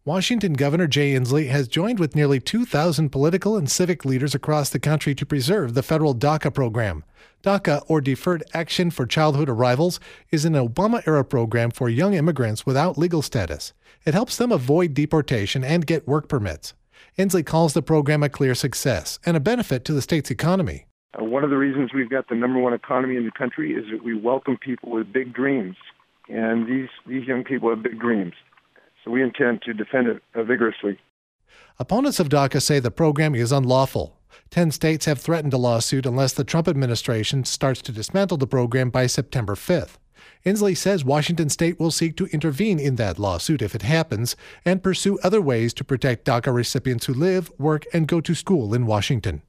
Washington Governor Jay Inslee has joined with nearly 2,000 political and civic leaders across the country to preserve the federal DACA program. DACA, or Deferred Action for Childhood Arrivals, is an Obama-era program for young immigrants without legal status. It helps them avoid deportation and get work permits. Inslee calls the program a clear success and a benefit to the state's economy. One of the reasons we've got the number one economy in the country is that we welcome people with big dreams. And these young people have big dreams. So we intend to defend it vigorously. Opponents of DACA say the program is unlawful. 10 states have threatened a lawsuit unless the Trump administration starts to dismantle the program by September 5th. Inslee says Washington state will seek to intervene in that lawsuit if it happens and pursue other ways to protect DACA recipients who live, work, and go to school in Washington.